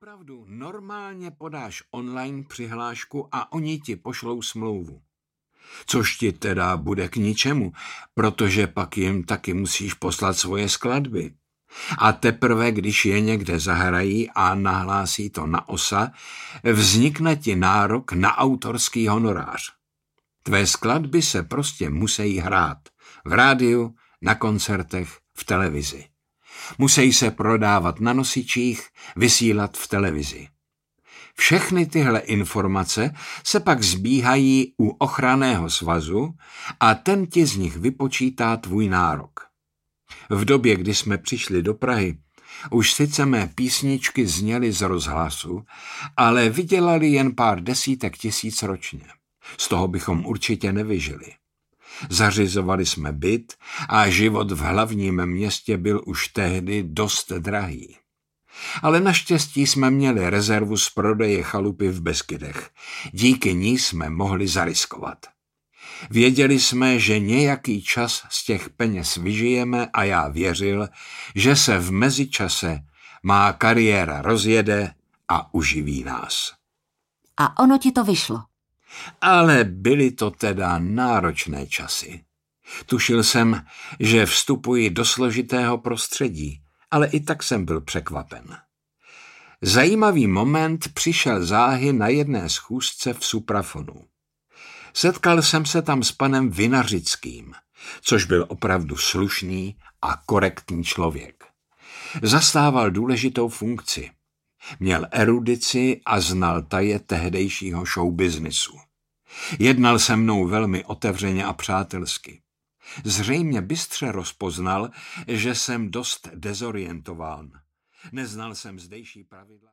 Opravdu normálně podáš online přihlášku a oni ti pošlou smlouvu. Což ti teda bude k ničemu, protože pak jim taky musíš poslat svoje skladby. A teprve, když je někde zahrají a nahlásí to na OSA, vznikne ti nárok na autorský honorář. Tvé skladby se prostě musí hrát v rádiu, na koncertech, v televizi. Musí se prodávat na nosičích, vysílat v televizi. Všechny tyhle informace se pak sbíhají u ochranného svazu a ten ti z nich vypočítá tvůj nárok. V době, kdy jsme přišli do Prahy, už sice mé písničky zněly z rozhlasu, ale vydělali jen pár desítek tisíc ročně. Z toho bychom určitě nevyžili. Zařizovali jsme byt a život v hlavním městě byl už tehdy dost drahý. Ale naštěstí jsme měli rezervu z prodeje chalupy v Beskydech. Díky ní jsme mohli zariskovat. Věděli jsme, že nějaký čas z těch peněz vyžijeme a já věřil, že se v mezičase má kariéra rozjede a uživí nás. A ono ti to vyšlo. Ale byly to teda náročné časy. Tušil jsem, že vstupuji do složitého prostředí, ale i tak jsem byl překvapen. Zajímavý moment přišel záhy na jedné schůzce v Suprafonu. Setkal jsem se tam s panem Vinařickým, což byl opravdu slušný a korektní člověk. Zastával důležitou funkci. Měl erudici a znal taje tehdejšího showbiznisu. Jednal se mnou velmi otevřeně a přátelsky. Zřejmě bystře rozpoznal, že jsem dost dezorientován. Neznal jsem zdejší pravidla.